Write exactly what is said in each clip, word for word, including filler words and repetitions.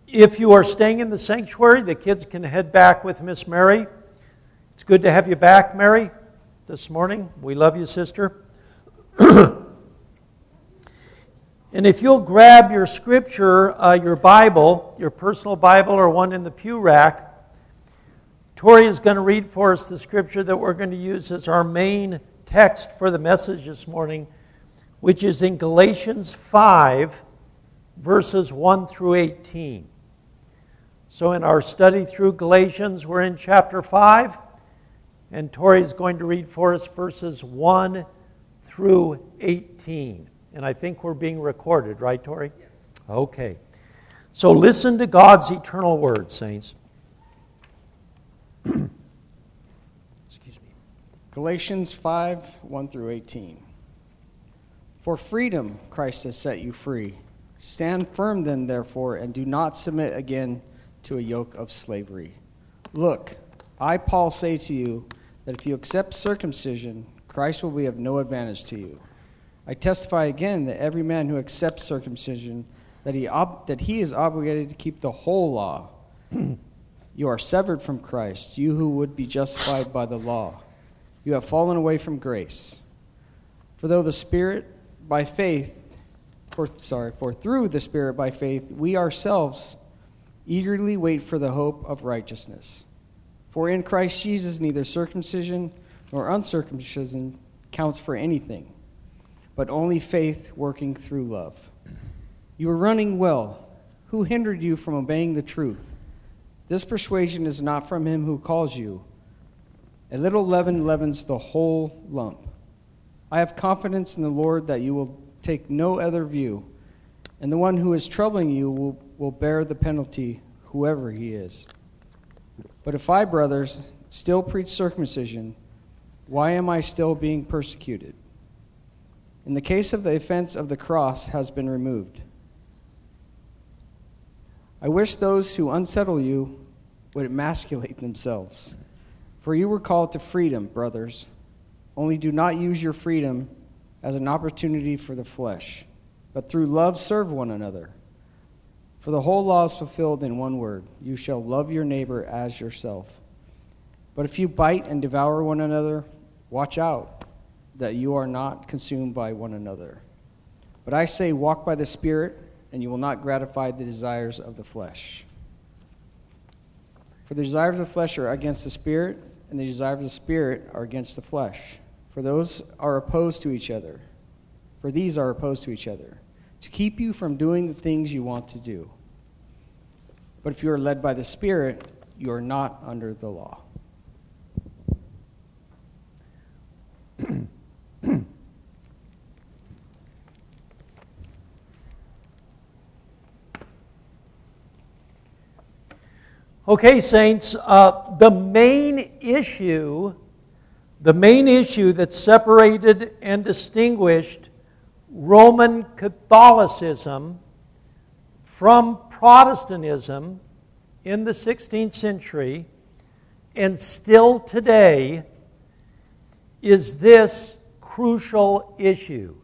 If you are staying in the sanctuary, the kids can head back with Miss Mary. It's good to have you back, Mary, this morning. We love you, sister. And if you'll grab your scripture, uh, your Bible, your personal Bible or one in the pew rack, Tori is going to read for us the scripture that we're going to use as our main text for the message this morning, which is in Galatians five, verses one through eighteen. So in our study through Galatians, we're in chapter five, and Tori is going to read for us verses one through eighteen. And I think we're being recorded, right, Tori? Yes. Okay. So listen to God's eternal word, saints. Excuse me. Galatians five, one through eighteen. For freedom Christ has set you free. Stand firm then, therefore, and do not submit again to a yoke of slavery. Look, I, Paul, say to you that if you accept circumcision, Christ will be of no advantage to you. I testify again that every man who accepts circumcision, that he ob- that he is obligated to keep the whole law. You are severed from Christ, you who would be justified by the law. You have fallen away from grace. For though the Spirit by faith, for sorry, for through the Spirit by faith, we ourselves eagerly wait for the hope of righteousness. For in Christ Jesus neither circumcision nor uncircumcision counts for anything, but only faith working through love. You are running well. Who hindered you from obeying the truth? This persuasion is not from him who calls you. A little leaven leavens the whole lump. I have confidence in the Lord that you will take no other view, and the one who is troubling you will, will bear the penalty, whoever he is. But if I, brothers, still preach circumcision, why am I still being persecuted? In the case of the offense of the cross has been removed. I wish those who unsettle you would emasculate themselves. For you were called to freedom, brothers. Only do not use your freedom as an opportunity for the flesh, but through love serve one another. For the whole law is fulfilled in one word: you shall love your neighbor as yourself. But if you bite and devour one another, watch out that you are not consumed by one another. But I say, walk by the Spirit, and you will not gratify the desires of the flesh. For the desires of the flesh are against the Spirit, and the desires of the Spirit are against the flesh. For those are opposed to each other. For these are opposed to each other, to keep you from doing the things you want to do. But if you are led by the Spirit, you are not under the law. Okay, saints, uh, the main issue, the main issue that separated and distinguished Roman Catholicism from Protestantism in the sixteenth century and still today is this crucial issue.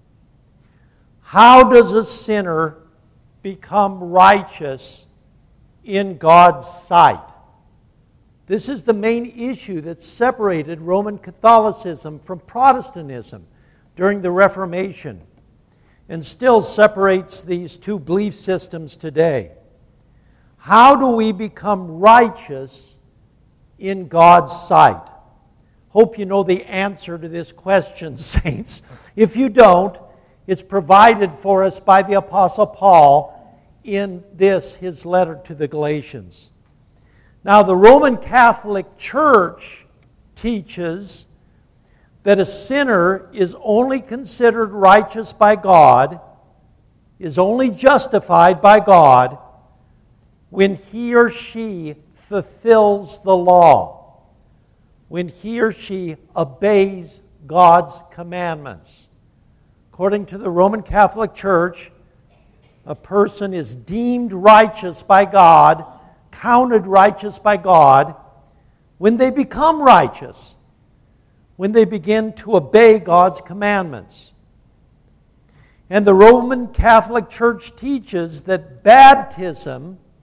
How does a sinner become righteous in God's sight? This is the main issue that separated Roman Catholicism from Protestantism during the Reformation and still separates these two belief systems today. How do we become righteous in God's sight? Hope you know the answer to this question, saints. If you don't, it's provided for us by the Apostle Paul in this, his letter to the Galatians. Now, the Roman Catholic Church teaches that a sinner is only considered righteous by God, is only justified by God, when he or she fulfills the law, when he or she obeys God's commandments. According to the Roman Catholic Church, a person is deemed righteous by God, counted righteous by God, when they become righteous, when they begin to obey God's commandments. And the Roman Catholic Church teaches that baptism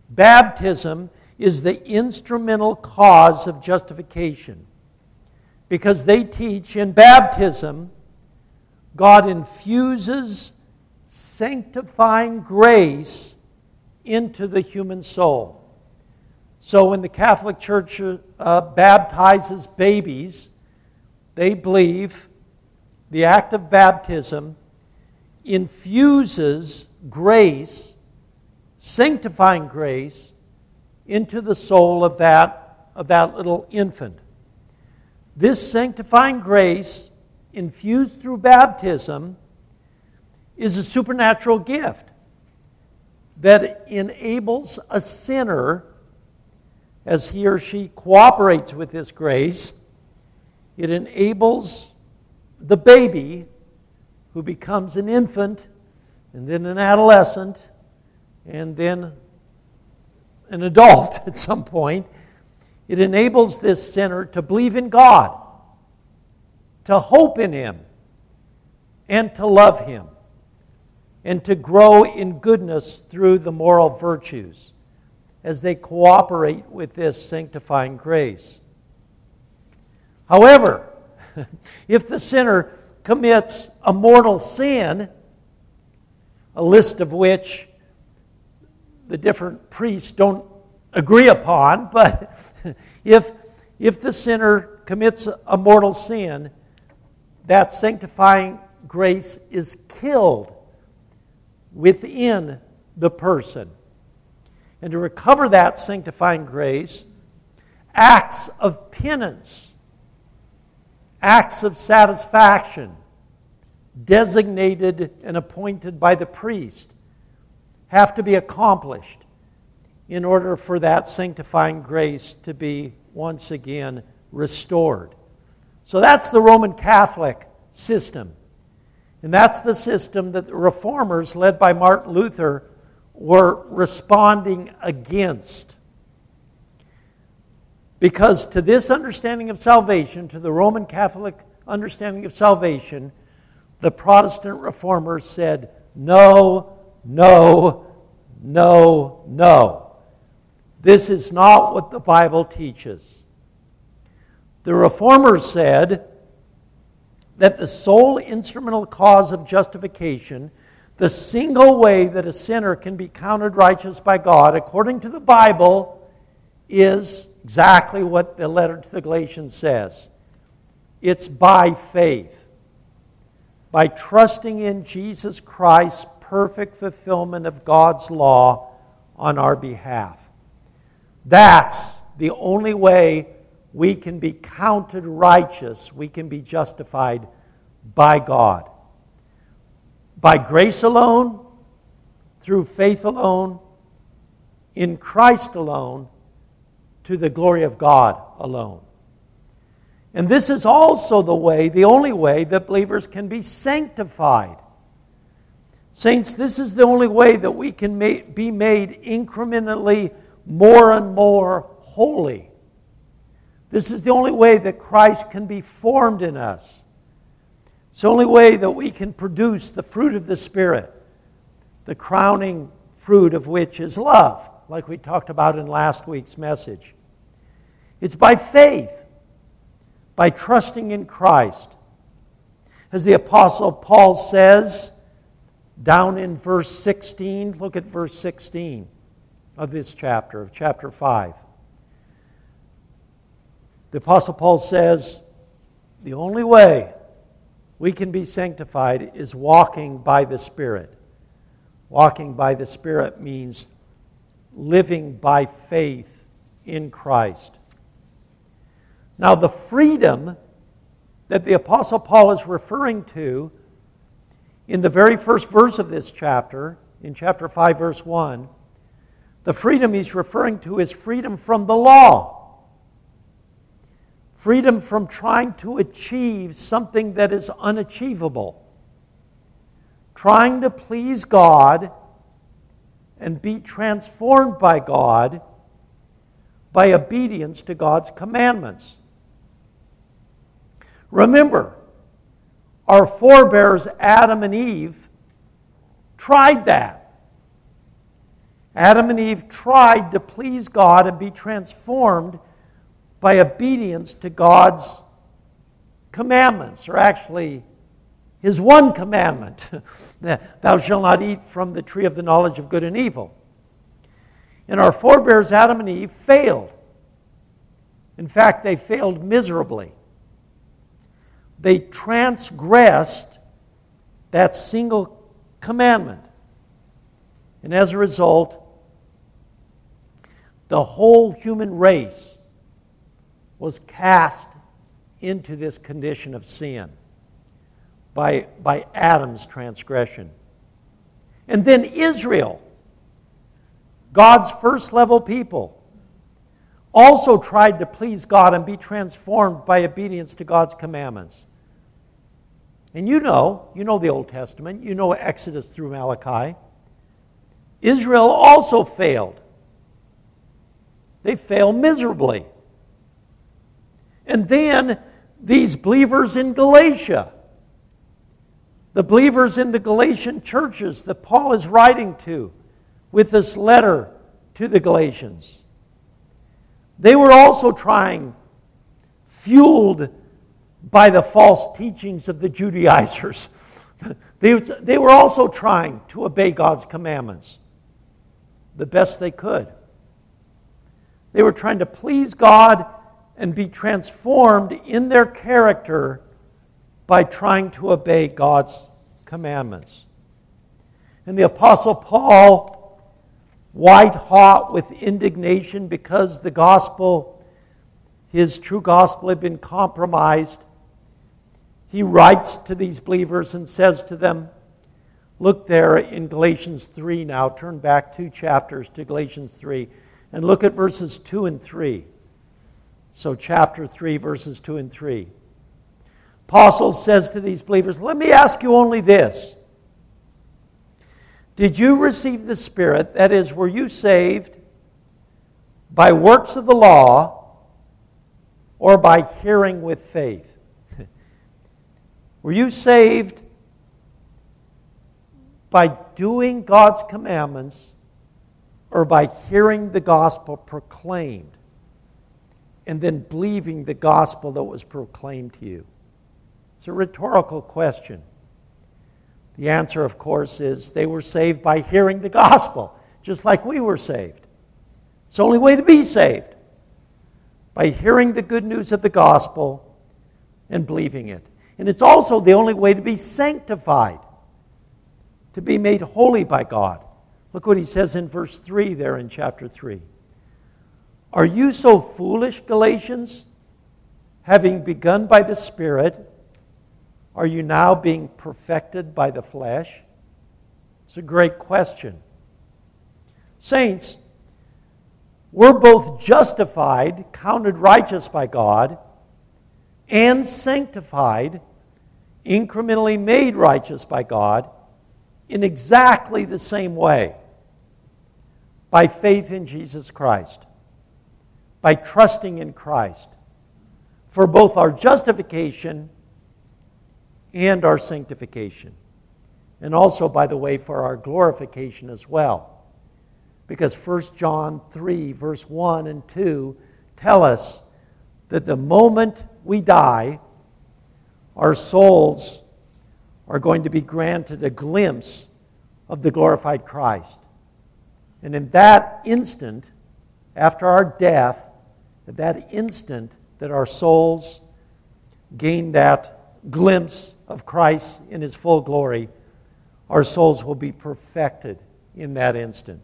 baptism is the instrumental cause of justification, because they teach in baptism God infuses sanctifying grace into the human soul. So when the Catholic Church uh, baptizes babies, they believe the act of baptism infuses grace, sanctifying grace, into the soul of that, of that little infant. This sanctifying grace, infused through baptism, is a supernatural gift that enables a sinner, as he or she cooperates with this grace, it enables the baby, who becomes an infant, and then an adolescent, and then an adult at some point. It enables this sinner to believe in God, to hope in Him, and to love Him, and to grow in goodness through the moral virtues as they cooperate with this sanctifying grace. However, if the sinner commits a mortal sin, a list of which the different priests don't agree upon, but if, if the sinner commits a mortal sin, that sanctifying grace is killed within the person. And to recover that sanctifying grace, acts of penance, acts of satisfaction, designated and appointed by the priest, have to be accomplished in order for that sanctifying grace to be once again restored. So that's the Roman Catholic system. And that's the system that the Reformers, led by Martin Luther, were responding against. Because to this understanding of salvation, to the Roman Catholic understanding of salvation, the Protestant Reformers said, no, no, no, no. This is not what the Bible teaches. The Reformers said that the sole instrumental cause of justification, the single way that a sinner can be counted righteous by God, according to the Bible, is exactly what the letter to the Galatians says. It's by faith. By trusting in Jesus Christ's perfect fulfillment of God's law on our behalf. That's the only way we can be counted righteous, we can be justified by God. By grace alone, through faith alone, in Christ alone, to the glory of God alone. And this is also the way, the only way, that believers can be sanctified. Saints, this is the only way that we can ma- be made incrementally more and more holy. This is the only way that Christ can be formed in us. It's the only way that we can produce the fruit of the Spirit, the crowning fruit of which is love, like we talked about in last week's message. It's by faith, by trusting in Christ. As the Apostle Paul says down in verse sixteen, look at verse sixteen of this chapter, of chapter five. The Apostle Paul says, the only way we can be sanctified is walking by the Spirit. Walking by the Spirit means living by faith in Christ. Now, the freedom that the Apostle Paul is referring to in the very first verse of this chapter, in chapter five, verse one, the freedom he's referring to is freedom from the law. Freedom from trying to achieve something that is unachievable. Trying to please God and be transformed by God by obedience to God's commandments. Remember, our forebears Adam and Eve tried that. Adam and Eve tried to please God and be transformed by obedience to God's commandments, or actually His one commandment, thou shalt not eat from the tree of the knowledge of good and evil. And our forebears, Adam and Eve, failed. In fact, they failed miserably. They transgressed that single commandment. And as a result, the whole human race was cast into this condition of sin by, by Adam's transgression. And then Israel, God's first level people, also tried to please God and be transformed by obedience to God's commandments. And you know, you know the Old Testament, you know Exodus through Malachi. Israel also failed. They failed miserably. And then these believers in Galatia, the believers in the Galatian churches that Paul is writing to with this letter to the Galatians, they were also trying, fueled by the false teachings of the Judaizers. They, they were also trying to obey God's commandments the best they could. They were trying to please God and be transformed in their character by trying to obey God's commandments. And the Apostle Paul, white hot with indignation because the gospel, his true gospel, had been compromised, he writes to these believers and says to them, look there in Galatians three now, turn back two chapters to Galatians three, and look at verses two and three. So chapter three, verses two and three. Apostle says to these believers, let me ask you only this. Did you receive the Spirit, that is, were you saved by works of the law or by hearing with faith? Were you saved by doing God's commandments or by hearing the gospel proclaimed and then believing the gospel that was proclaimed to you? It's a rhetorical question. The answer, of course, is they were saved by hearing the gospel, just like we were saved. It's the only way to be saved, by hearing the good news of the gospel and believing it. And it's also the only way to be sanctified, to be made holy by God. Look what he says in verse three there in chapter three. Are you so foolish, Galatians? Having begun by the Spirit, are you now being perfected by the flesh? It's a great question. Saints, we're both justified, counted righteous by God, and sanctified, incrementally made righteous by God, in exactly the same way, by faith in Jesus Christ, by trusting in Christ, for both our justification and our sanctification. And also, by the way, for our glorification as well. Because First John three, verse one and two tell us that the moment we die, our souls are going to be granted a glimpse of the glorified Christ. And in that instant, after our death, at that instant that our souls gain that glimpse of Christ in His full glory, our souls will be perfected in that instant.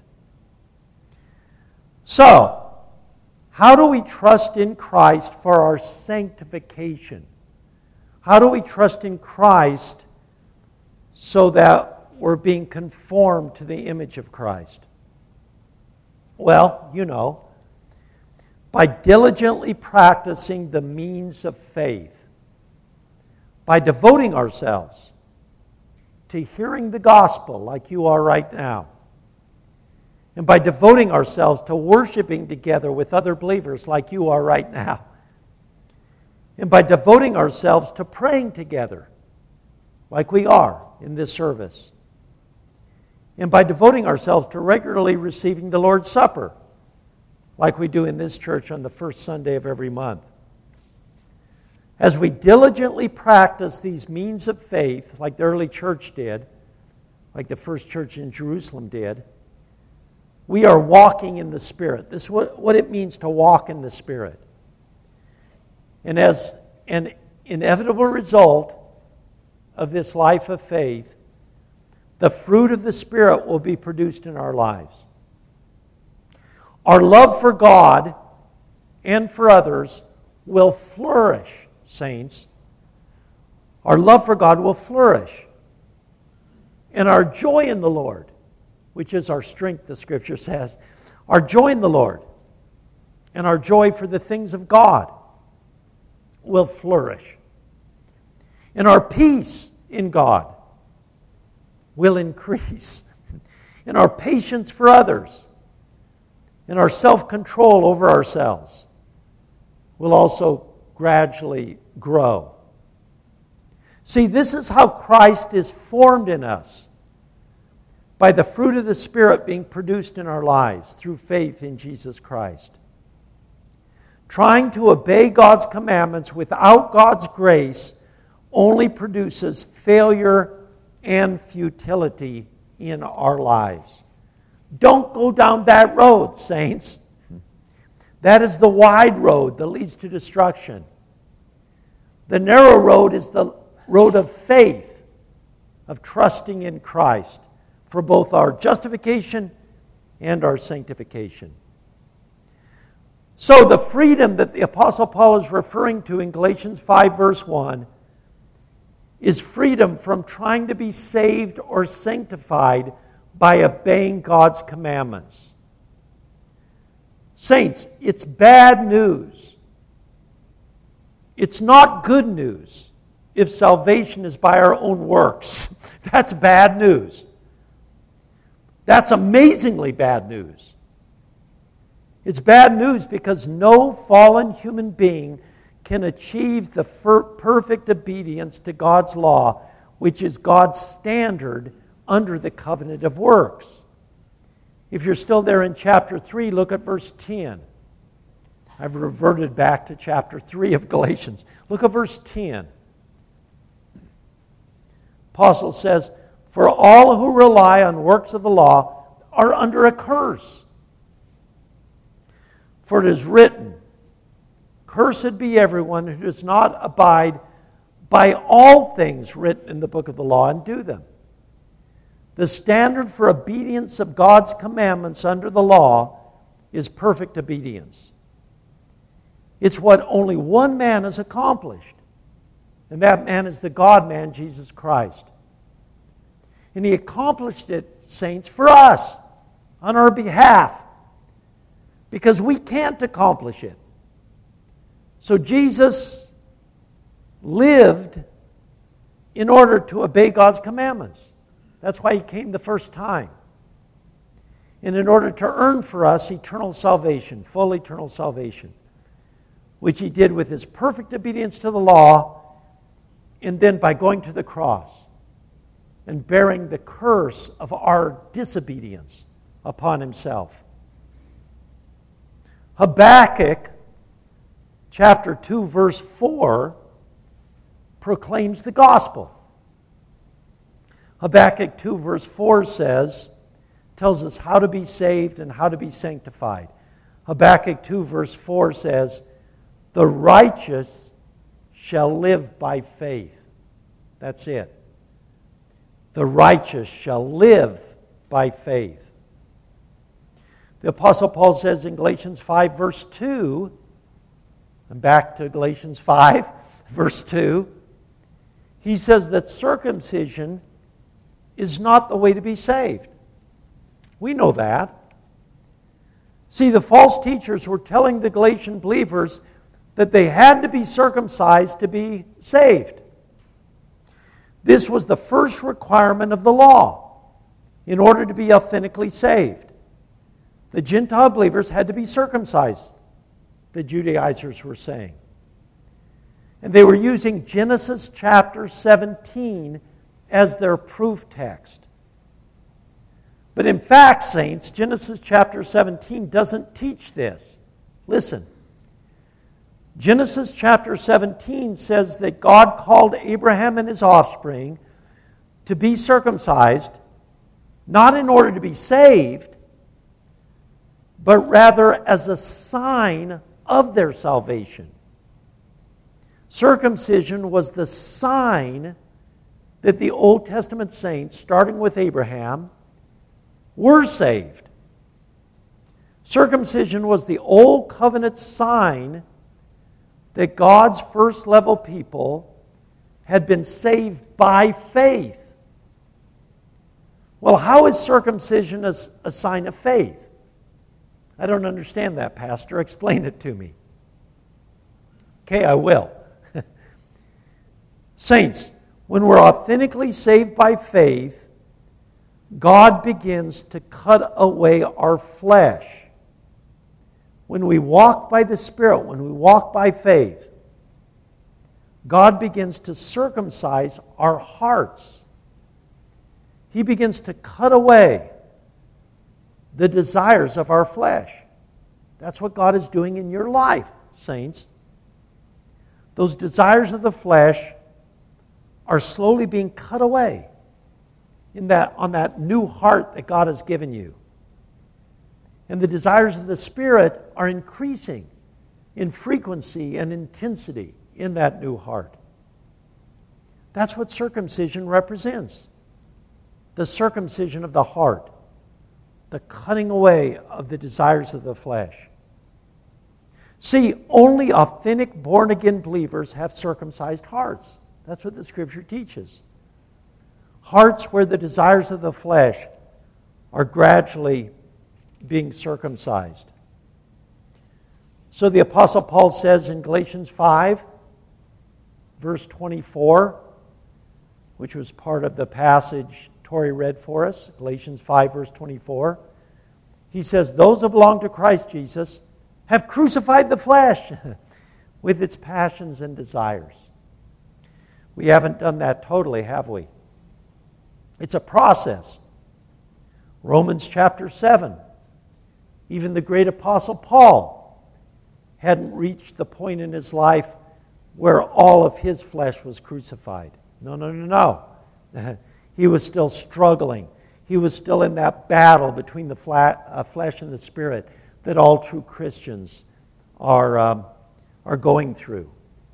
So, how do we trust in Christ for our sanctification? How do we trust in Christ so that we're being conformed to the image of Christ? Well, you know, by diligently practicing the means of faith, by devoting ourselves to hearing the gospel like you are right now, and by devoting ourselves to worshiping together with other believers like you are right now, and by devoting ourselves to praying together like we are in this service, and by devoting ourselves to regularly receiving the Lord's Supper, like we do in this church on the first Sunday of every month. As we diligently practice these means of faith, like the early church did, like the first church in Jerusalem did, we are walking in the Spirit. This is what, what it means to walk in the Spirit. And as an inevitable result of this life of faith, the fruit of the Spirit will be produced in our lives. Our love for God and for others will flourish, saints. Our love for God will flourish. And our joy in the Lord, which is our strength, the Scripture says, our joy in the Lord and our joy for the things of God will flourish. And our peace in God will increase. And our patience for others and our self-control over ourselves will also gradually grow. See, this is how Christ is formed in us, by the fruit of the Spirit being produced in our lives through faith in Jesus Christ. Trying to obey God's commandments without God's grace only produces failure and futility in our lives. Don't go down that road, saints. That is the wide road that leads to destruction. The narrow road is the road of faith, of trusting in Christ for both our justification and our sanctification. So the freedom that the Apostle Paul is referring to in Galatians five verse one is freedom from trying to be saved or sanctified by obeying God's commandments. Saints, it's bad news. It's not good news if salvation is by our own works. That's bad news. That's amazingly bad news. It's bad news because no fallen human being can achieve the perfect obedience to God's law, which is God's standard under the covenant of works. If you're still there in chapter three, look at verse ten. I've reverted back to chapter three of Galatians. Look at verse ten. Apostle says, "For all who rely on works of the law are under a curse. For it is written, 'Cursed be everyone who does not abide by all things written in the book of the law and do them.'" The standard for obedience of God's commandments under the law is perfect obedience. It's what only one man has accomplished, and that man is the God-man, Jesus Christ. And He accomplished it, saints, for us, on our behalf, because we can't accomplish it. So Jesus lived in order to obey God's commandments. That's why He came the first time. And in order to earn for us eternal salvation, full eternal salvation, which He did with His perfect obedience to the law, and then by going to the cross and bearing the curse of our disobedience upon Himself. Habakkuk chapter two verse four proclaims the gospel. Habakkuk two verse four says, tells us how to be saved and how to be sanctified. Habakkuk two verse four says, "The righteous shall live by faith." That's it. The righteous shall live by faith. The Apostle Paul says in Galatians five verse two, and back to Galatians five verse two, he says that circumcision is not the way to be saved. We know that. See, the false teachers were telling the Galatian believers that they had to be circumcised to be saved. This was the first requirement of the law in order to be authentically saved. The Gentile believers had to be circumcised, the Judaizers were saying. And they were using Genesis chapter seventeen as their proof text. But in fact, saints, Genesis chapter seventeen doesn't teach this. Listen. Genesis chapter seventeen says that God called Abraham and his offspring to be circumcised, not in order to be saved, but rather as a sign of their salvation. Circumcision was the sign that the Old Testament saints, starting with Abraham, were saved. Circumcision was the Old Covenant sign that God's first level people had been saved by faith. Well, how is circumcision a, a sign of faith? I don't understand that, Pastor. Explain it to me. Okay, I will. Saints, when we're authentically saved by faith, God begins to cut away our flesh. When we walk by the Spirit, when we walk by faith, God begins to circumcise our hearts. He begins to cut away the desires of our flesh. That's what God is doing in your life, saints. Those desires of the flesh are slowly being cut away in that, on that new heart that God has given you. And the desires of the Spirit are increasing in frequency and intensity in that new heart. That's what circumcision represents. The circumcision of the heart. The cutting away of the desires of the flesh. See, only authentic born-again believers have circumcised hearts. That's what the Scripture teaches. Hearts where the desires of the flesh are gradually being circumcised. So the Apostle Paul says in Galatians five, verse twenty-four, which was part of the passage Tori read for us, Galatians five, verse twenty-four, he says, those who belong to Christ Jesus have crucified the flesh with its passions and desires. We haven't done that totally, have we? It's a process. Romans chapter seven. Even the great Apostle Paul hadn't reached the point in his life where all of his flesh was crucified. No, no, no, no. He was still struggling. He was still in that battle between the flat, uh, flesh and the Spirit that all true Christians are, um, are going through.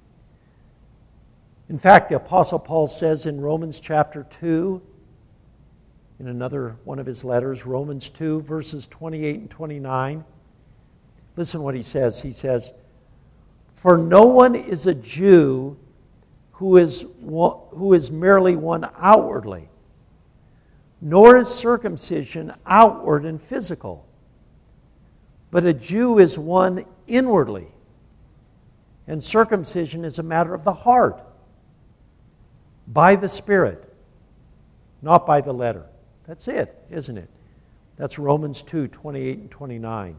In fact, the Apostle Paul says in Romans chapter two, in another one of his letters, Romans two, verses twenty-eight and twenty-nine, listen what he says. He says, for no one is a Jew who is, who is merely one outwardly, nor is circumcision outward and physical, but a Jew is one inwardly, and circumcision is a matter of the heart, by the Spirit, not by the letter. That's it, isn't it? That's Romans two, twenty-eight and twenty-nine.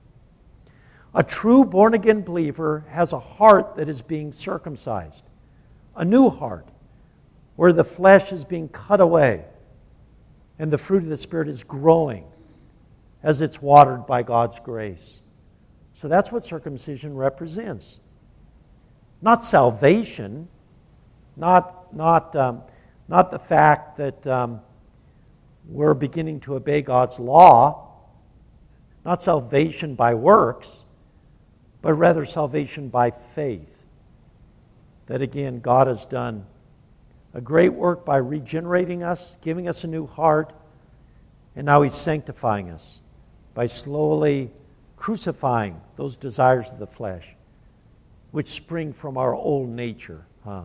A true born-again believer has a heart that is being circumcised, a new heart, where the flesh is being cut away and the fruit of the Spirit is growing as it's watered by God's grace. So that's what circumcision represents. Not salvation, not, not, um, not the fact that um, we're beginning to obey God's law, not salvation by works, but rather salvation by faith. That again, God has done a great work by regenerating us, giving us a new heart, and now He's sanctifying us by slowly crucifying those desires of the flesh, which spring from our old nature. Huh?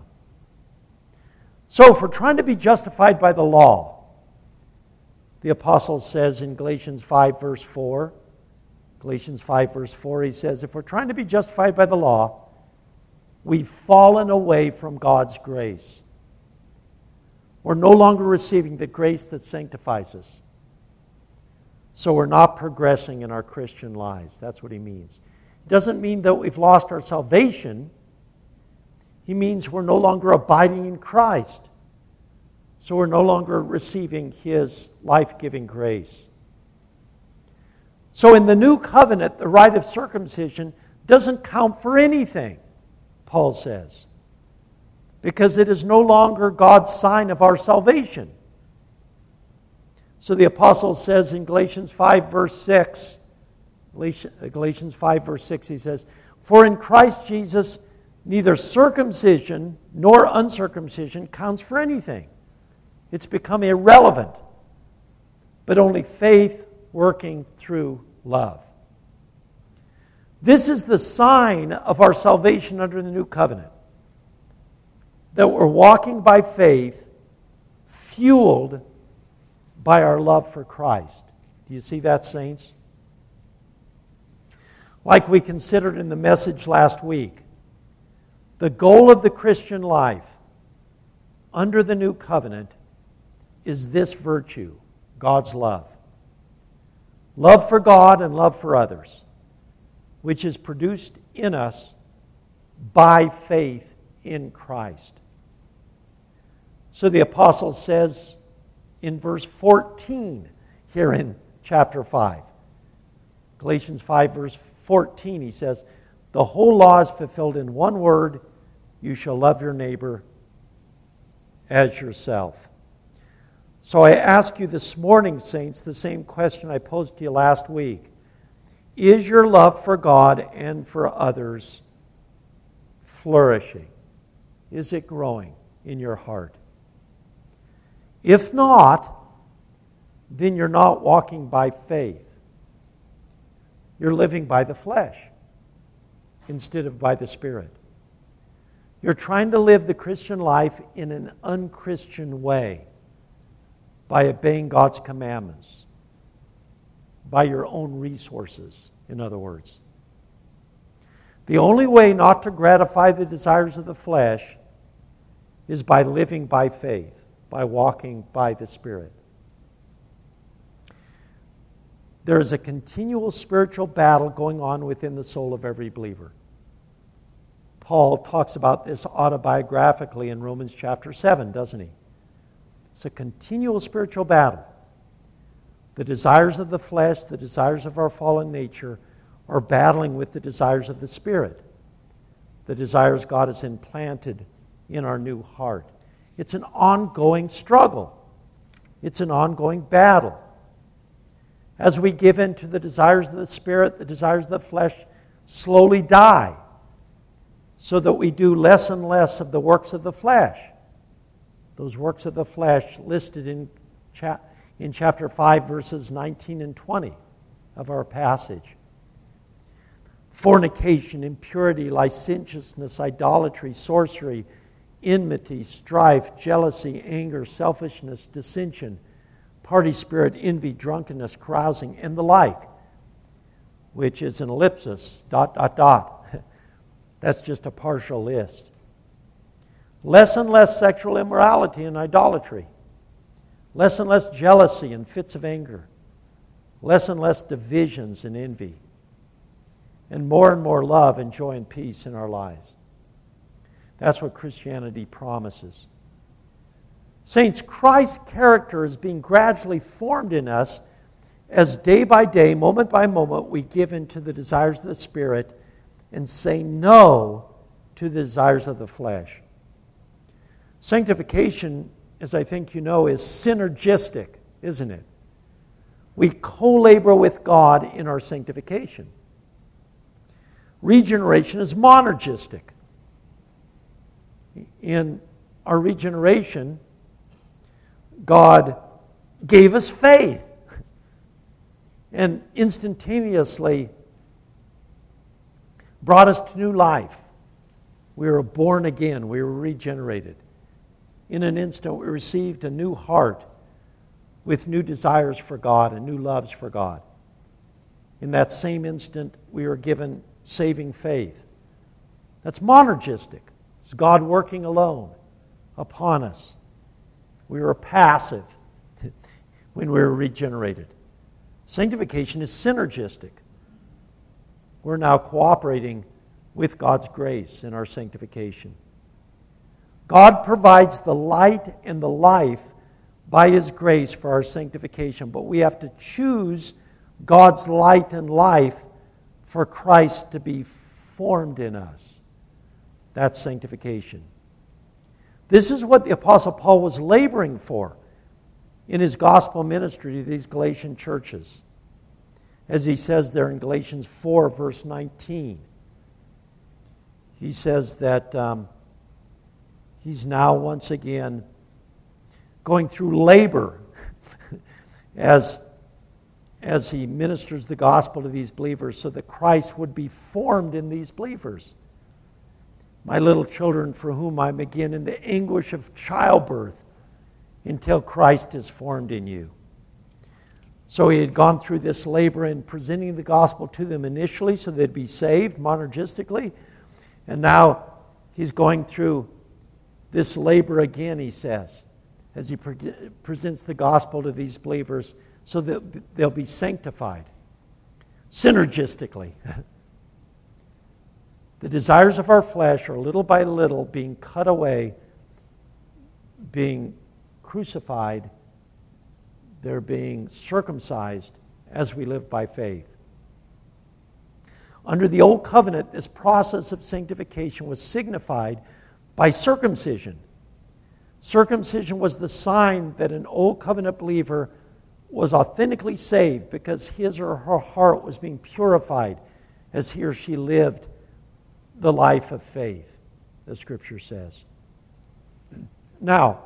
So if we're trying to be justified by the law, the apostle says in Galatians five, verse four, Galatians five, verse four, he says, if we're trying to be justified by the law, we've fallen away from God's grace. We're no longer receiving the grace that sanctifies us. So we're not progressing in our Christian lives. That's what he means. It doesn't mean that we've lost our salvation. He means we're no longer abiding in Christ. So we're no longer receiving His life-giving grace. So in the new covenant, the rite of circumcision doesn't count for anything, Paul says, because it is no longer God's sign of our salvation. So the apostle says in Galatians five, verse six, Galatians five, verse six, he says, "For in Christ Jesus neither circumcision nor uncircumcision counts for anything. It's become irrelevant, but only faith working through love." This is the sign of our salvation under the new covenant, that we're walking by faith, fueled by our love for Christ. Do you see that, saints? Like we considered in the message last week, the goal of the Christian life under the new covenant is this virtue, God's love. Love for God and love for others, which is produced in us by faith in Christ. So the apostle says in verse fourteen here in chapter five, Galatians five, verse fourteen, he says, "The whole law is fulfilled in one word, you shall love your neighbor as yourself." So I ask you this morning, saints, the same question I posed to you last week. Is your love for God and for others flourishing? Is it growing in your heart? If not, then you're not walking by faith. You're living by the flesh instead of by the Spirit. You're trying to live the Christian life in an unchristian way by obeying God's commandments, by your own resources, in other words. The only way not to gratify the desires of the flesh is by living by faith, by walking by the Spirit. There is a continual spiritual battle going on within the soul of every believer. Paul talks about this autobiographically in Romans chapter seven, doesn't he? It's a continual spiritual battle. The desires of the flesh, the desires of our fallen nature, are battling with the desires of the Spirit, the desires God has implanted in our new heart. It's an ongoing struggle. It's an ongoing battle. As we give in to the desires of the Spirit, the desires of the flesh slowly die, so that we do less and less of the works of the flesh. Those works of the flesh listed in, cha- in chapter five, verses nineteen and twenty of our passage. Fornication, impurity, licentiousness, idolatry, sorcery, enmity, strife, jealousy, anger, selfishness, dissension, party spirit, envy, drunkenness, carousing, and the like, which is an ellipsis, dot, dot, dot. That's just a partial list. Less and less sexual immorality and idolatry. Less and less jealousy and fits of anger. Less and less divisions and envy. And more and more love and joy and peace in our lives. That's what Christianity promises. Saints, Christ's character is being gradually formed in us as day by day, moment by moment, we give in to the desires of the Spirit and say no to the desires of the flesh. Sanctification, as I think you know, is synergistic, isn't it? We co-labor with God in our sanctification. Regeneration is monergistic. In our regeneration, God gave us faith and instantaneously brought us to new life. We were born again. We were regenerated. In an instant, we received a new heart with new desires for God and new loves for God. In that same instant, we were given saving faith. That's monergistic. It's God working alone upon us. We were passive when we were regenerated. Sanctification is synergistic. We're now cooperating with God's grace in our sanctification. God provides the light and the life by His grace for our sanctification, but we have to choose God's light and life for Christ to be formed in us. That's sanctification. This is what the Apostle Paul was laboring for in his gospel ministry to these Galatian churches. As he says there in Galatians four, verse nineteen, he says that um, he's now once again going through labor as, as he ministers the gospel to these believers so that Christ would be formed in these believers. My little children, for whom I'm again in the anguish of childbirth until Christ is formed in you. So he had gone through this labor in presenting the gospel to them initially so they'd be saved monergistically. And now he's going through this labor again, he says, as he pre- presents the gospel to these believers so that they'll be sanctified synergistically. The desires of our flesh are little by little being cut away, being crucified. They're being circumcised as we live by faith. Under the Old Covenant, this process of sanctification was signified by circumcision. Circumcision was the sign that an Old Covenant believer was authentically saved because his or her heart was being purified as he or she lived the life of faith, the Scripture says. Now,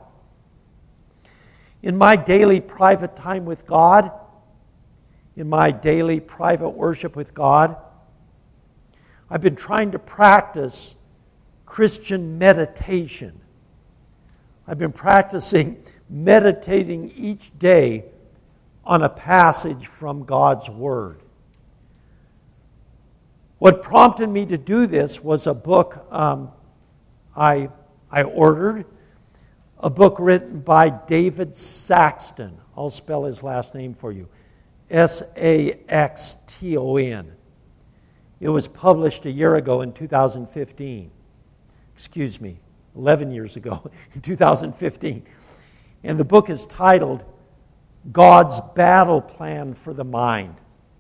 in my daily private time with God, in my daily private worship with God, I've been trying to practice Christian meditation. I've been practicing meditating each day on a passage from God's Word. What prompted me to do this was a book um, I, I ordered, a book written by David Saxton. I'll spell his last name for you. S A X T O N. It was published a year ago in two thousand fifteen. Excuse me, eleven years ago in two thousand fifteen. And the book is titled God's Battle Plan for the Mind.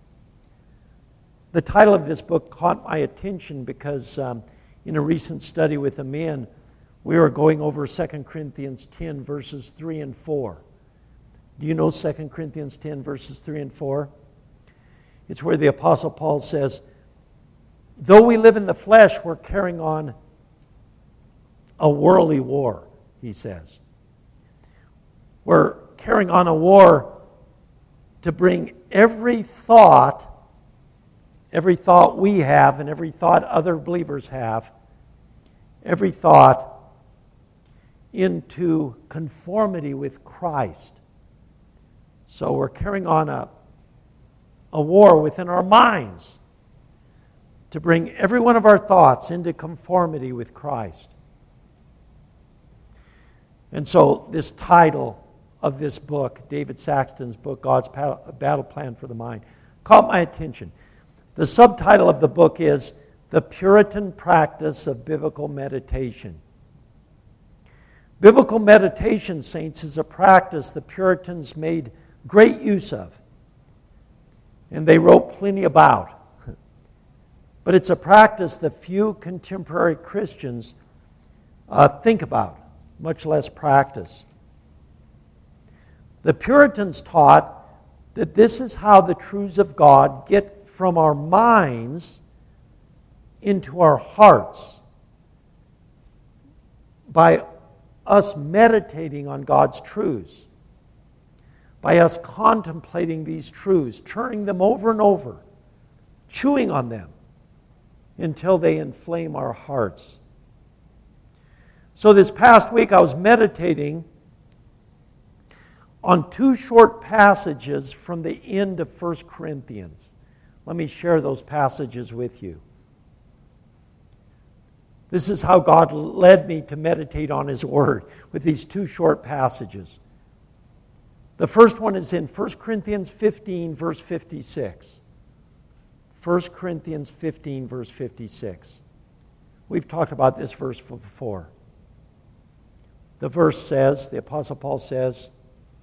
The title of this book caught my attention because um, in a recent study with a man, we were going over Second Corinthians ten, verses three and four. Do you know Second Corinthians ten, verses three and four? It's where the Apostle Paul says, though we live in the flesh, we're carrying on a worldly war, he says. We're carrying on a war to bring every thought, every thought we have and every thought other believers have, every thought into conformity with Christ. So we're carrying on a, a war within our minds to bring every one of our thoughts into conformity with Christ. And so this title of this book, David Saxton's book, God's Battle Plan for the Mind, caught my attention. The subtitle of the book is The Puritan Practice of Biblical Meditation. Biblical meditation, saints, is a practice the Puritans made great use of. And they wrote plenty about. But it's a practice that few contemporary Christians uh, think about, much less practice. The Puritans taught that this is how the truths of God get from our minds into our hearts, by us meditating on God's truths, by us contemplating these truths, turning them over and over, chewing on them until they inflame our hearts. So this past week I was meditating on two short passages from the end of First Corinthians. Let me share those passages with you. This is how God led me to meditate on His Word, with these two short passages. The first one is in First Corinthians fifteen, verse fifty-six. First Corinthians fifteen, verse fifty-six. We've talked about this verse before. The verse says, the Apostle Paul says,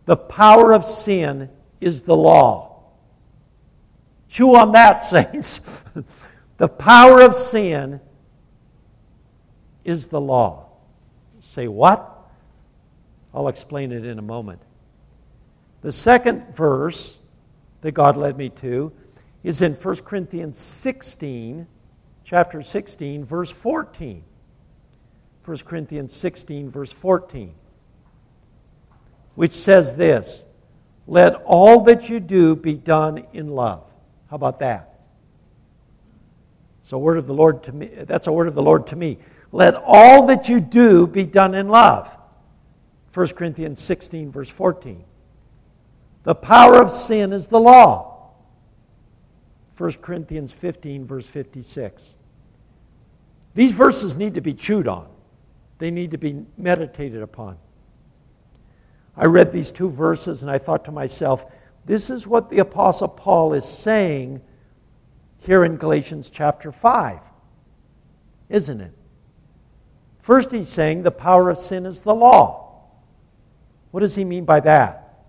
The power of sin is the law. Chew on that, saints. The power of sin is the law. Say what? I'll explain it in a moment. The second verse that God led me to is in First Corinthians sixteen, chapter sixteen, verse fourteen. First Corinthians sixteen, verse fourteen, which says this, "Let all that you do be done in love." How about that? It's a word of the Lord to me. That's a word of the Lord to me. Let all that you do be done in love. First Corinthians sixteen, verse fourteen. The power of sin is the law. First Corinthians fifteen, verse fifty-six. These verses need to be chewed on. They need to be meditated upon. I read these two verses and I thought to myself, this is what the Apostle Paul is saying here in Galatians chapter five, isn't it? First he's saying the power of sin is the law. What does he mean by that?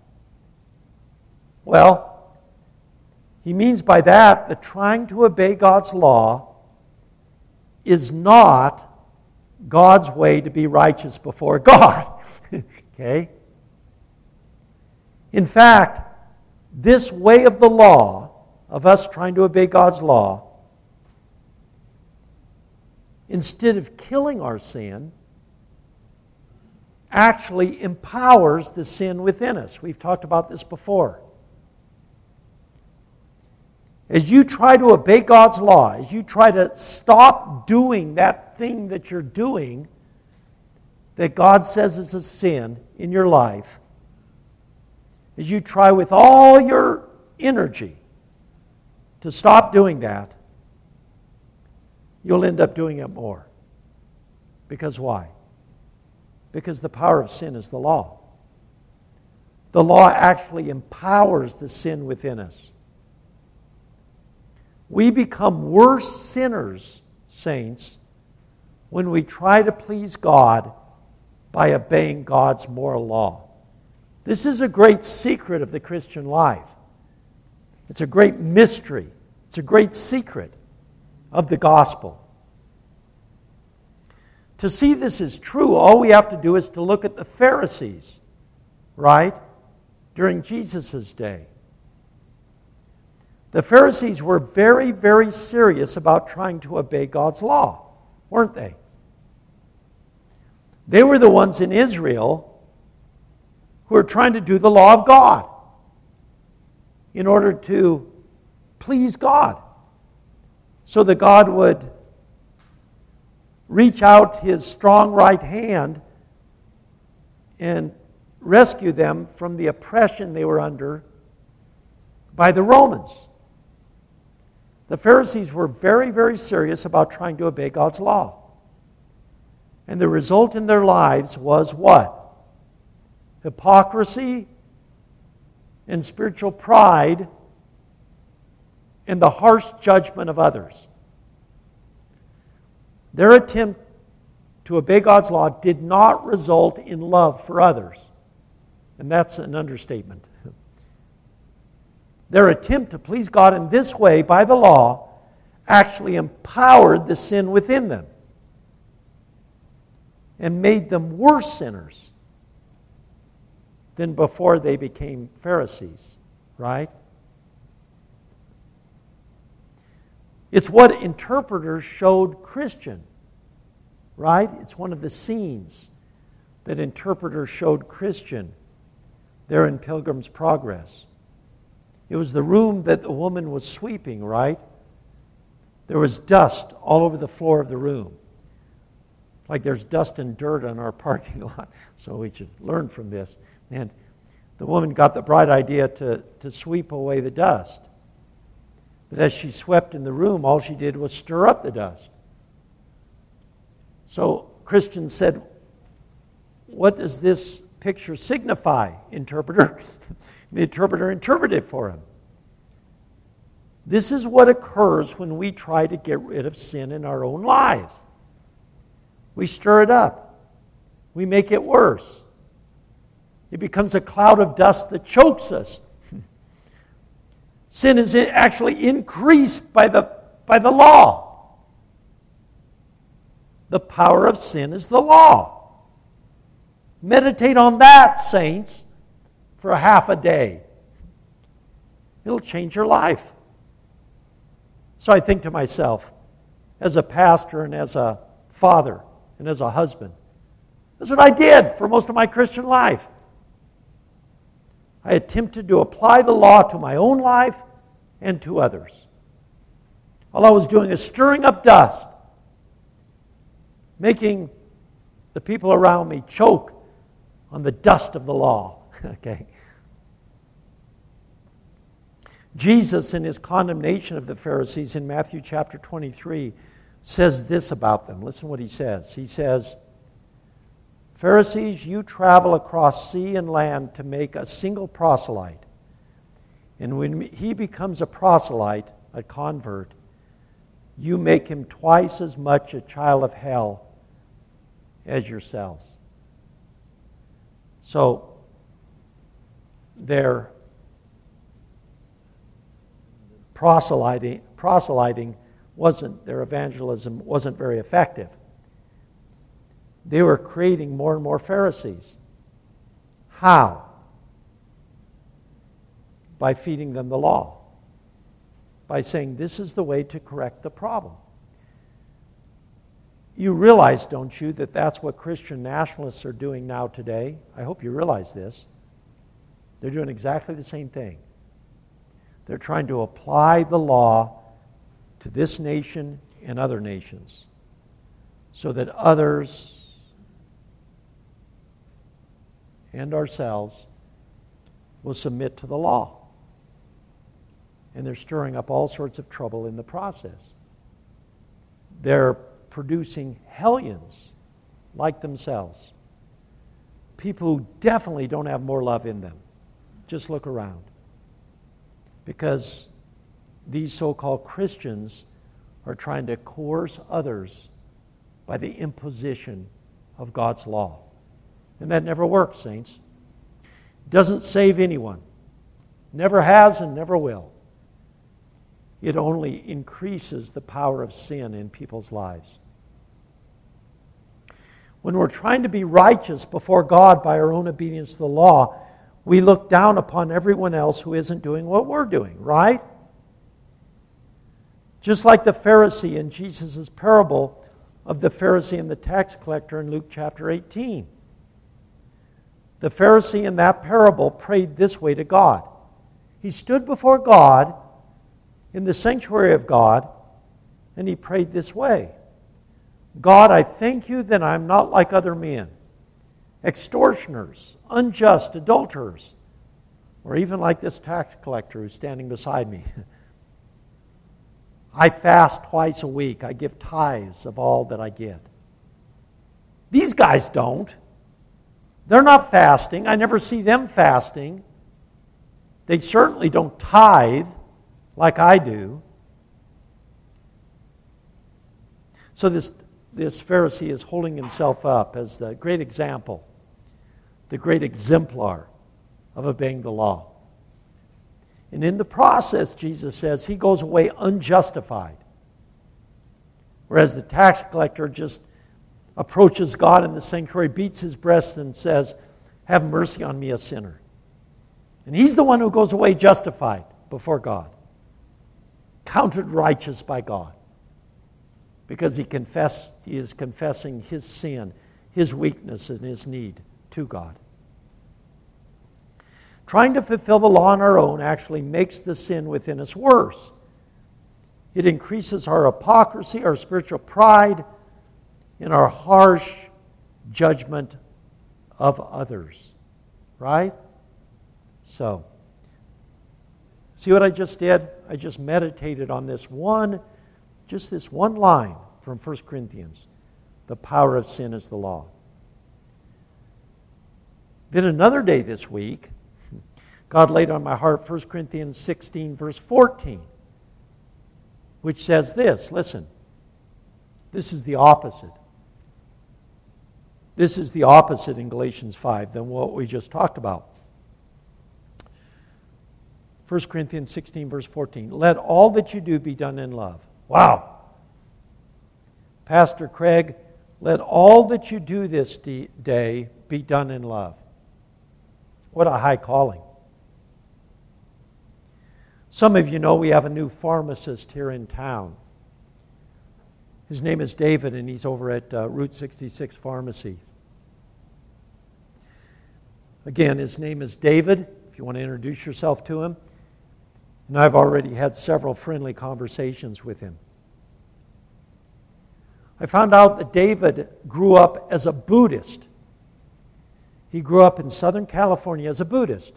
Well, he means by that that trying to obey God's law is not God's way to be righteous before God. Okay? In fact, this way of the law, of us trying to obey God's law, instead of killing our sin, actually empowers the sin within us. We've talked about this before. As you try to obey God's law, as you try to stop doing that thing that you're doing that God says is a sin in your life, as you try with all your energy to stop doing that, you'll end up doing it more. Because why? Because the power of sin is the law. The law actually empowers the sin within us. We become worse sinners, saints, when we try to please God by obeying God's moral law. This is a great secret of the Christian life. It's a great mystery. It's a great secret of the gospel. To see this is true, all we have to do is to look at the Pharisees, right, during Jesus' day. The Pharisees were very, very serious about trying to obey God's law, weren't they? They were the ones in Israel who were trying to do the law of God in order to please God, so that God would reach out His strong right hand and rescue them from the oppression they were under by the Romans. The Pharisees were very, very serious about trying to obey God's law. And the result in their lives was what? Hypocrisy and spiritual pride and the harsh judgment of others. Their attempt to obey God's law did not result in love for others. And that's an understatement. Their attempt to please God in this way by the law actually empowered the sin within them and made them worse sinners than before they became Pharisees, right? It's what interpreters showed Christian, right? It's one of the scenes that interpreters showed Christian there in Pilgrim's Progress. It was the room that the woman was sweeping, right? There was dust all over the floor of the room. Like there's dust and dirt on our parking lot. So we should learn from this. And the woman got the bright idea to, to sweep away the dust. But as she swept in the room, all she did was stir up the dust. So Christian said, "What does this picture signify, interpreter?" The interpreter interpreted it for him. This is what occurs when we try to get rid of sin in our own lives. We stir it up. We make it worse. It becomes a cloud of dust that chokes us. Sin is actually increased by the, by the law. The power of sin is the law. Meditate on that, saints, for a half a day. It'll change your life. So I think to myself, as a pastor and as a father and as a husband, that's what I did for most of my Christian life. I attempted to apply the law to my own life and to others. All I was doing is stirring up dust, making the people around me choke on the dust of the law. Okay. Jesus, in his condemnation of the Pharisees in Matthew chapter twenty-three, says this about them. Listen what he says. He says, Pharisees, you travel across sea and land to make a single proselyte. And when he becomes a proselyte, a convert, you make him twice as much a child of hell as yourselves. So, their proselyting, proselyting wasn't, their evangelism wasn't very effective. They were creating more and more Pharisees. How? By feeding them the law. By saying, this is the way to correct the problem. You realize, don't you, that that's what Christian nationalists are doing now today? I hope you realize this. They're doing exactly the same thing. They're trying to apply the law to this nation and other nations so that others and ourselves will submit to the law. And they're stirring up all sorts of trouble in the process. They're producing hellions like themselves. People who definitely don't have more love in them. Just look around. Because these so-called Christians are trying to coerce others by the imposition of God's law. And that never works, saints. It doesn't save anyone. Never has and never will. It only increases the power of sin in people's lives. When we're trying to be righteous before God by our own obedience to the law, we look down upon everyone else who isn't doing what we're doing, right? Just like the Pharisee in Jesus' parable of the Pharisee and the tax collector in Luke chapter eighteen. The Pharisee in that parable prayed this way to God. He stood before God in the sanctuary of God, and he prayed this way. God, I thank you that I'm not like other men, extortioners, unjust, adulterers, or even like this tax collector who's standing beside me. I fast twice a week. I give tithes of all that I get. These guys don't. They're not fasting. I never see them fasting. They certainly don't tithe like I do. So this, this Pharisee is holding himself up as the great example, the great exemplar of obeying the law. And in the process, Jesus says, he goes away unjustified. Whereas the tax collector just approaches God in the sanctuary, beats his breast and says, have mercy on me, a sinner. And he's the one who goes away justified before God, counted righteous by God, because he confess, he is confessing his sin, his weakness, and his need to God. Trying to fulfill the law on our own actually makes the sin within us worse. It increases our hypocrisy, our spiritual pride, and our harsh judgment of others. Right? So, see what I just did? I just meditated on this one, just this one line from First Corinthians. The power of sin is the law. Then another day this week, God laid on my heart First Corinthians sixteen, verse fourteen, which says this, listen, this is the opposite. This is the opposite in Galatians five than what we just talked about. First Corinthians sixteen, verse fourteen. Let all that you do be done in love. Wow. Pastor Craig, let all that you do this day be done in love. What a high calling. Some of you know we have a new pharmacist here in town. His name is David, and he's over at uh, Route sixty-six Pharmacy. Again, his name is David, if you want to introduce yourself to him. And I've already had several friendly conversations with him. I found out that David grew up as a Buddhist. He grew up in Southern California as a Buddhist.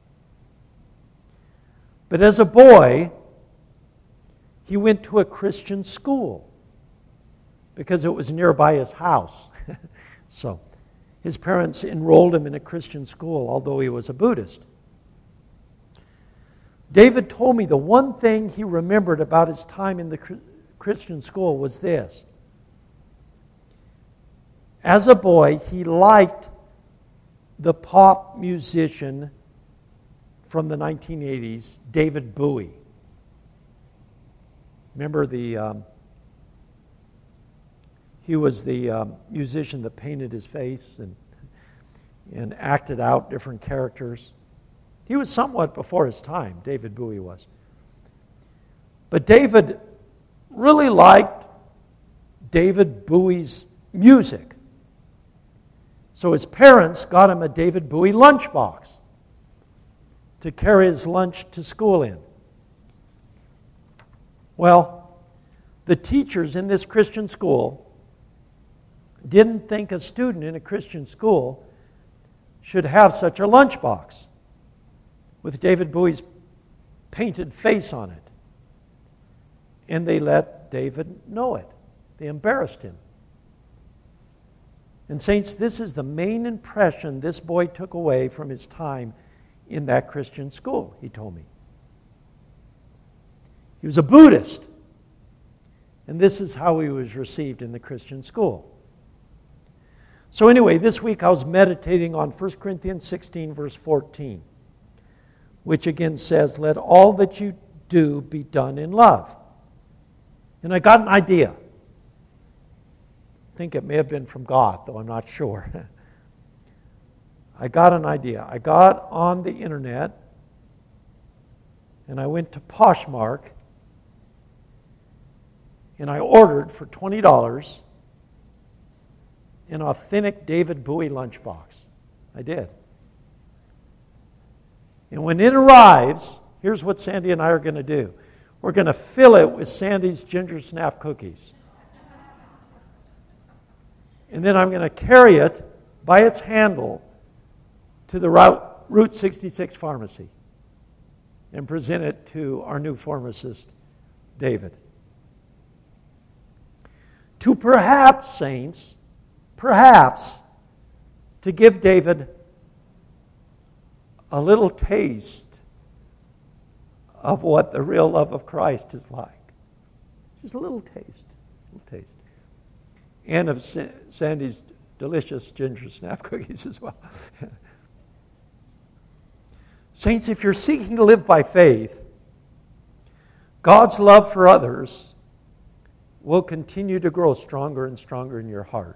But as a boy, he went to a Christian school because it was nearby his house. So his parents enrolled him in a Christian school, although he was a Buddhist. David told me the one thing he remembered about his time in the Christian school was this. As a boy, he liked the pop musician from the nineteen eighties, David Bowie. Remember the, um, he was the um, musician that painted his face and, and acted out different characters. He was somewhat before his time, David Bowie was. But David really liked David Bowie's music. So his parents got him a David Bowie lunchbox to carry his lunch to school in. Well, the teachers in this Christian school didn't think a student in a Christian school should have such a lunchbox with David Bowie's painted face on it. And they let David know it. They embarrassed him. And saints, this is the main impression this boy took away from his time in that Christian school, he told me. He was a Buddhist. And this is how he was received in the Christian school. So anyway, this week I was meditating on First Corinthians sixteen, verse fourteen, which again says, let all that you do be done in love. And I got an idea. I think it may have been from God, though I'm not sure. I got an idea. I got on the internet and I went to Poshmark and I ordered for twenty dollars an authentic David Bowie lunchbox. I did. And when it arrives, here's what Sandy and I are going to do. We're going to fill it with Sandy's ginger snap cookies. And then I'm going to carry it by its handle to the Route sixty-six Pharmacy and present it to our new pharmacist, David. To perhaps, saints, perhaps, to give David a little taste of what the real love of Christ is like. Just a little taste, a little taste. And of Sandy's delicious ginger snap cookies as well. Saints, if you're seeking to live by faith, God's love for others will continue to grow stronger and stronger in your heart.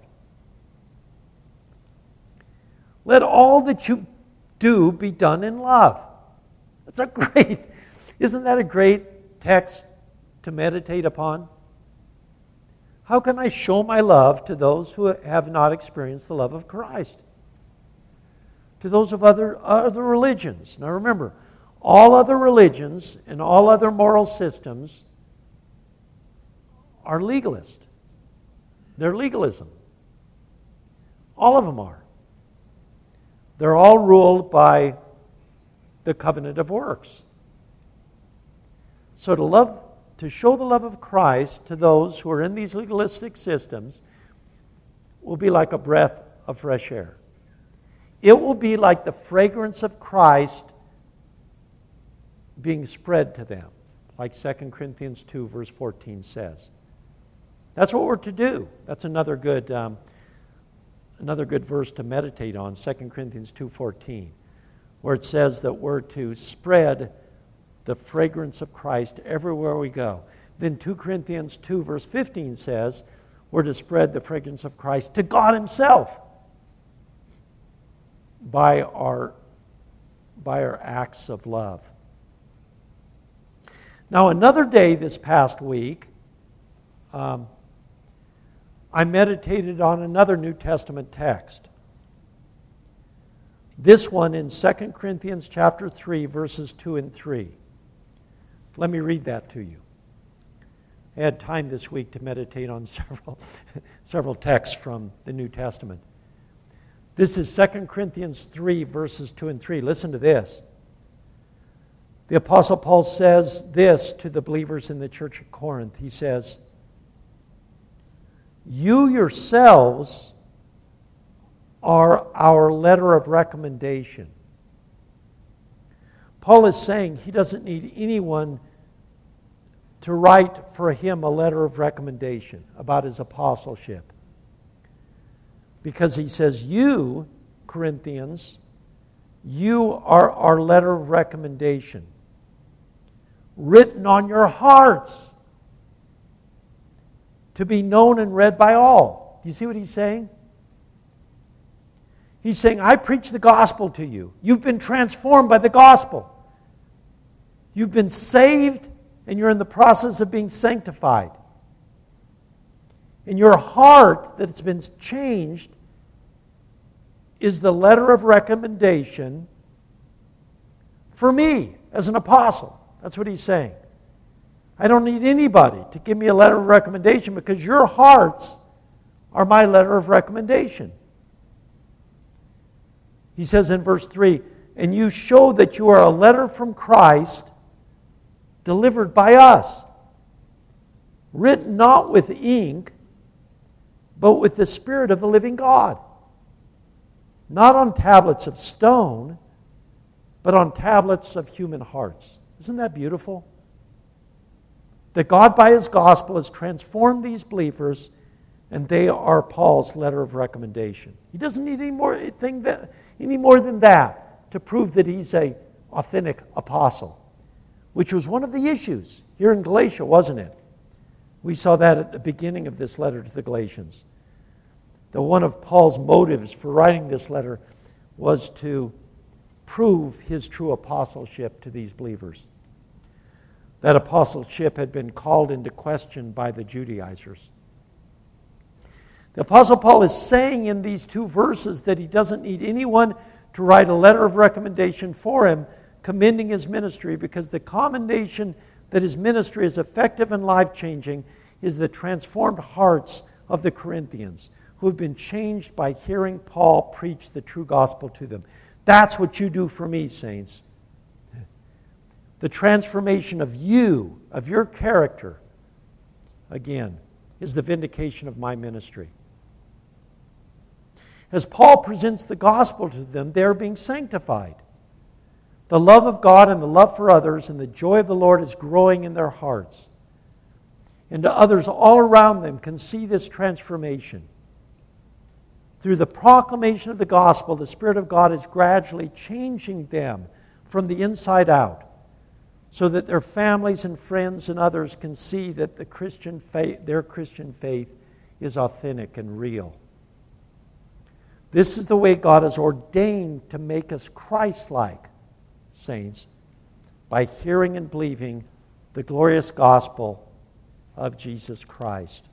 Let all that you do be done in love. That's a great, isn't that a great text to meditate upon? How can I show my love to those who have not experienced the love of Christ? To those of other, other religions. Now remember, all other religions and all other moral systems are legalist. They're legalism. All of them are. They're all ruled by the covenant of works. So to love, to show the love of Christ to those who are in these legalistic systems will be like a breath of fresh air. It will be like the fragrance of Christ being spread to them, like Second Corinthians two, verse fourteen says. That's what we're to do. That's another good um, another good verse to meditate on, Second Corinthians two fourteen, where it says that we're to spread the fragrance of Christ everywhere we go. Then two Corinthians two verse fifteen says we're to spread the fragrance of Christ to God himself by our, by our acts of love. Now, another day this past week, um, I meditated on another New Testament text. This one in Second Corinthians chapter three, verses two and three. Let me read that to you. I had time this week to meditate on several, several texts from the New Testament. This is Second Corinthians three, verses two and three. Listen to this. The Apostle Paul says this to the believers in the church at Corinth. He says, "You yourselves are our letter of recommendation." Paul is saying he doesn't need anyone to write for him a letter of recommendation about his apostleship. Because he says, you, Corinthians, you are our letter of recommendation, written on your hearts, to be known and read by all. Do you see what he's saying? He's saying, I preach the gospel to you. You've been transformed by the gospel. You've been saved, and you're in the process of being sanctified. And your heart that's been changed is the letter of recommendation for me as an apostle. That's what he's saying. I don't need anybody to give me a letter of recommendation because your hearts are my letter of recommendation. He says in verse three, and you show that you are a letter from Christ delivered by us, written not with ink, but with the Spirit of the living God, not on tablets of stone, but on tablets of human hearts. Isn't that beautiful? That God by His gospel has transformed these believers, and they are Paul's letter of recommendation. He doesn't need any more, thing that, any more than that to prove that he's an authentic apostle, which was one of the issues here in Galatia, wasn't it? We saw that at the beginning of this letter to the Galatians. That one of Paul's motives for writing this letter was to prove his true apostleship to these believers. That apostleship had been called into question by the Judaizers. The Apostle Paul is saying in these two verses that he doesn't need anyone to write a letter of recommendation for him, commending his ministry, because the commendation that his ministry is effective and life-changing is the transformed hearts of the Corinthians, who have been changed by hearing Paul preach the true gospel to them. That's what you do for me, saints. The transformation of you, of your character, again, is the vindication of my ministry. As Paul presents the gospel to them, they are being sanctified. The love of God and the love for others and the joy of the Lord is growing in their hearts. And to others all around them can see this transformation. Through the proclamation of the gospel, the Spirit of God is gradually changing them from the inside out, so that their families and friends and others can see that the Christian faith, their Christian faith is authentic and real. This is the way God has ordained to make us Christ-like, saints, by hearing and believing the glorious gospel of Jesus Christ.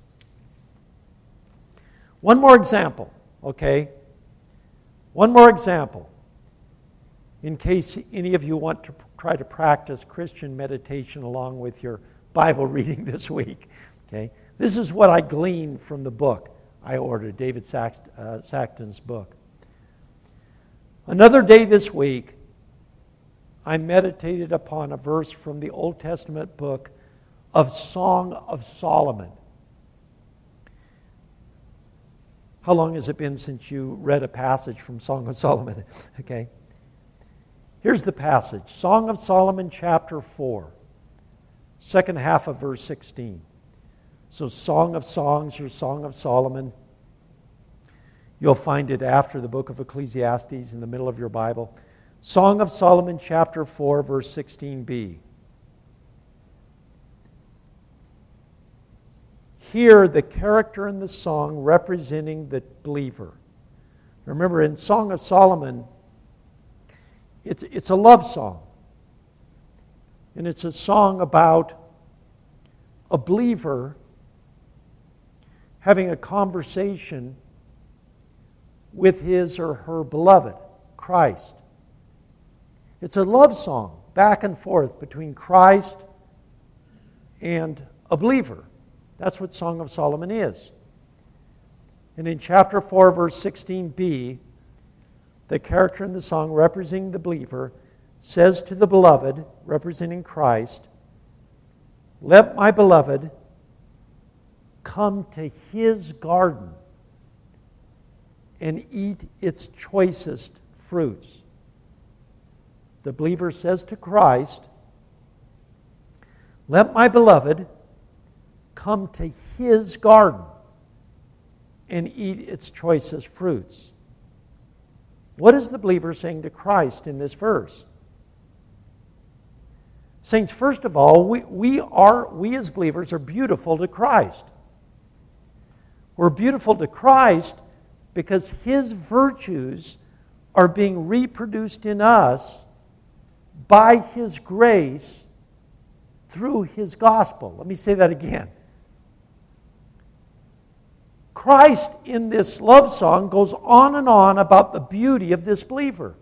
One more example, okay? One more example, in case any of you want to try to practice Christian meditation along with your Bible reading this week, okay? This is what I gleaned from the book I ordered, David Saxt, uh, Saxton's book. Another day this week, I meditated upon a verse from the Old Testament book of Song of Solomon. How long has it been since you read a passage from Song of Solomon? Okay. Here's the passage. Song of Solomon, chapter four. Second half of verse sixteen. So Song of Songs or Song of Solomon. You'll find it after the book of Ecclesiastes in the middle of your Bible. Song of Solomon, chapter four, verse sixteen b. Here, the character in the song representing the believer. Remember, in Song of Solomon, it's, it's a love song. And it's a song about a believer having a conversation with his or her beloved, Christ. It's a love song, back and forth between Christ and a believer. That's what Song of Solomon is. And in chapter four, verse sixteen b, the character in the song representing the believer says to the beloved, representing Christ, "Let my beloved come to his garden and eat its choicest fruits." The believer says to Christ, "Let my beloved come to his garden and eat its choicest fruits." What is the believer saying to Christ in this verse? Saints, first of all, we, we are we as believers are beautiful to Christ. We're beautiful to Christ because his virtues are being reproduced in us by his grace through his gospel. Let me say that again. Christ in this love song goes on and on about the beauty of this believer,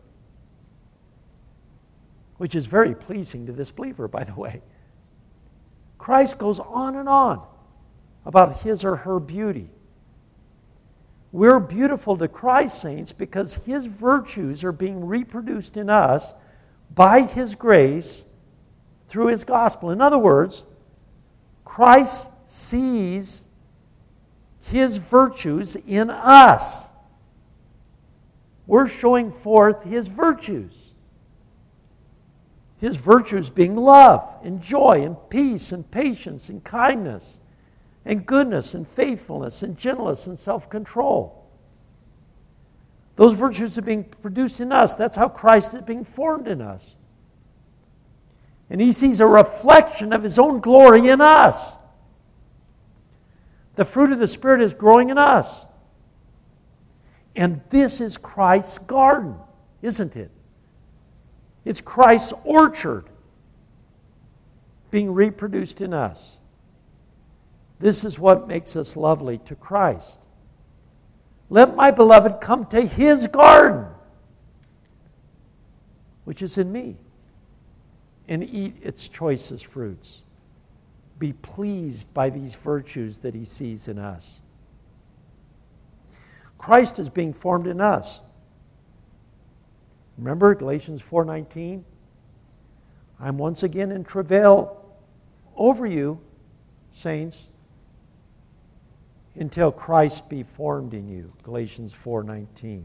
which is very pleasing to this believer, by the way. Christ goes on and on about his or her beauty. We're beautiful to Christ, saints, because his virtues are being reproduced in us by his grace through his gospel. In other words, Christ sees his virtues in us. We're showing forth his virtues. His virtues being love and joy and peace and patience and kindness and goodness and faithfulness and gentleness and self-control. Those virtues are being produced in us. That's how Christ is being formed in us. And he sees a reflection of his own glory in us. The fruit of the Spirit is growing in us. And this is Christ's garden, isn't it? It's Christ's orchard being reproduced in us. This is what makes us lovely to Christ. Let my beloved come to his garden, which is in me, and eat its choicest fruits. Be pleased by these virtues that he sees in us. Christ is being formed in us. Remember Galatians four nineteen? I'm once again in travail over you, saints, until Christ be formed in you. Galatians four nineteen.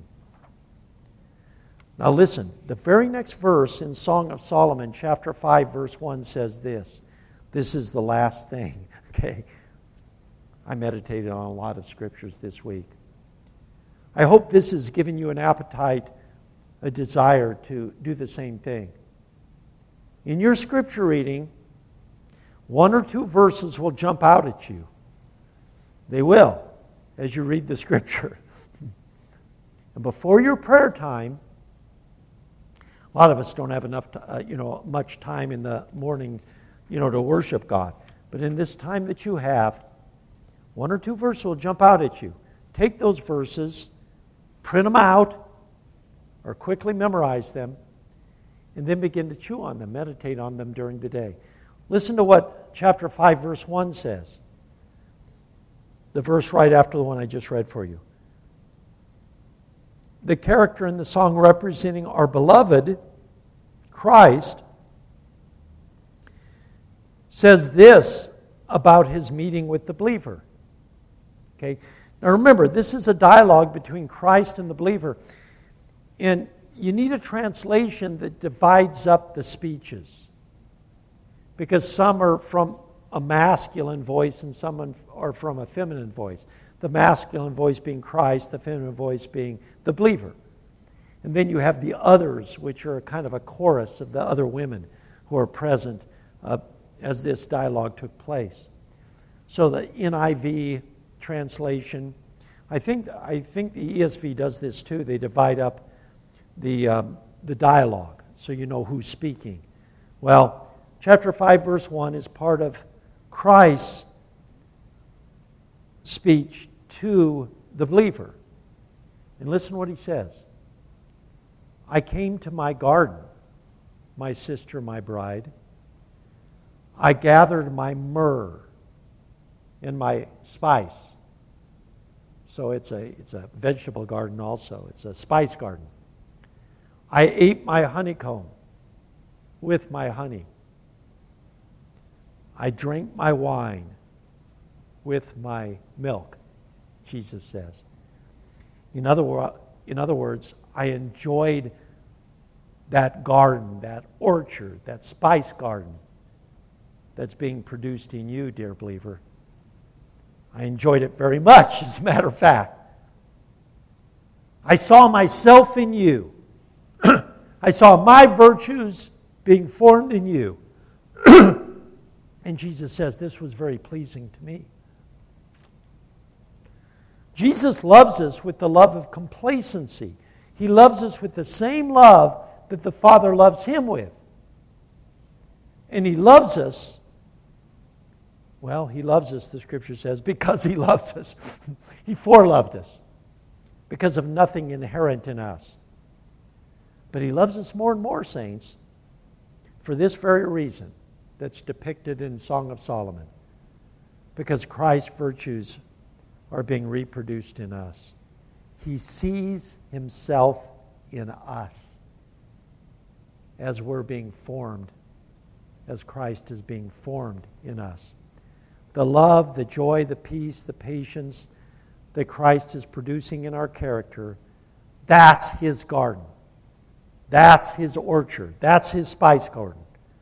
Now listen, the very next verse in Song of Solomon, chapter five, verse one says this. This is the last thing, okay? I meditated on a lot of scriptures this week. I hope this has given you an appetite, a desire to do the same thing. In your scripture reading, one or two verses will jump out at you. They will, as you read the scripture. And before your prayer time, a lot of us don't have enough, to, uh, you know, much time in the morning, you know, to worship God. But in this time that you have, one or two verses will jump out at you. Take those verses, print them out, or quickly memorize them, and then begin to chew on them, meditate on them during the day. Listen to what chapter five, verse one says. The verse right after the one I just read for you. The character in the song representing our beloved, Christ, says this about his meeting with the believer. Okay? Now remember, this is a dialogue between Christ and the believer. And you need a translation that divides up the speeches. Because some are from a masculine voice and some are from a feminine voice. The the masculine voice being Christ, the feminine voice being the believer. And then you have the others, which are kind of a chorus of the other women who are present uh, as this dialogue took place. So the N I V translation, I think I think the E S V does this too. They divide up the um, the dialogue so you know who's speaking. Well, chapter five, verse one is part of Christ's speech to the believer. And listen to what he says. I came to my garden, my sister, my bride. I gathered my myrrh and my spice. So it's a, it's a vegetable garden also. It's a spice garden. I ate my honeycomb with my honey. I drank my wine with my milk, Jesus says. In other, wor- in other words, I enjoyed that garden, that orchard, that spice garden that's being produced in you, dear believer. I enjoyed it very much, as a matter of fact. I saw myself in you. I saw my virtues being formed in you. And Jesus says, this was very pleasing to me. Jesus loves us with the love of complacency. He loves us with the same love that the Father loves him with. And he loves us, well, he loves us, the Scripture says, because he loves us. He foreloved us because of nothing inherent in us. But he loves us more and more, saints, for this very reason that's depicted in Song of Solomon. Because Christ's virtues are being reproduced in us. He sees himself in us as we're being formed, as Christ is being formed in us. The love, the joy, the peace, the patience that Christ is producing in our character, that's his garden. That's his orchard. That's his spice garden.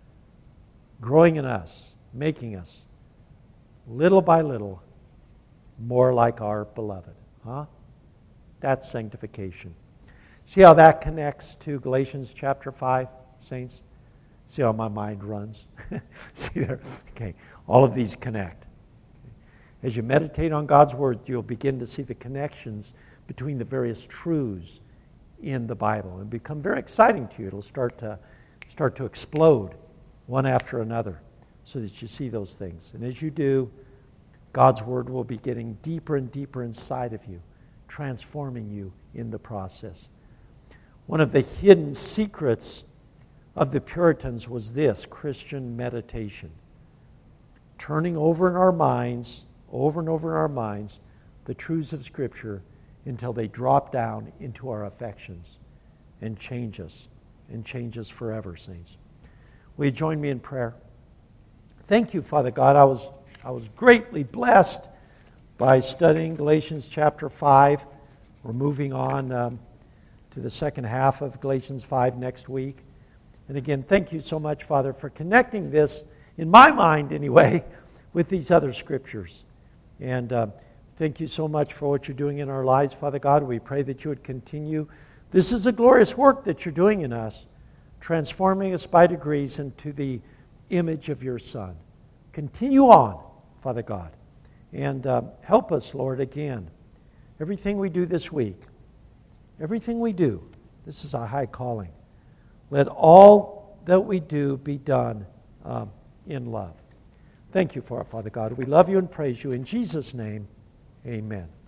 Growing in us, making us, little by little, more like our beloved. Huh? That's sanctification. See how that connects to Galatians chapter five, saints? See how my mind runs? See there? Okay. All of these connect. As you meditate on God's Word, you'll begin to see the connections between the various truths in the Bible. It'll become very exciting to you. It'll start to start to explode one after another so that you see those things. And as you do, God's Word will be getting deeper and deeper inside of you, transforming you in the process. One of the hidden secrets of the Puritans was this: Christian meditation. Turning over in our minds, over and over in our minds, the truths of Scripture until they drop down into our affections and change us, and change us forever, saints. Will you join me in prayer? Thank you, Father God. I was I was greatly blessed by studying Galatians chapter five. We're moving on um, to the second half of Galatians five next week. And again, thank you so much, Father, for connecting this, in my mind anyway, with these other scriptures. And uh, thank you so much for what you're doing in our lives, Father God. We pray that you would continue. This is a glorious work that you're doing in us, transforming us by degrees into the image of your Son. Continue on, Father God, and uh, help us, Lord, again. Everything we do this week, everything we do, this is a high calling. Let all that we do be done um, in love. Thank you for it, Father God. We love you and praise you. In Jesus' name, amen.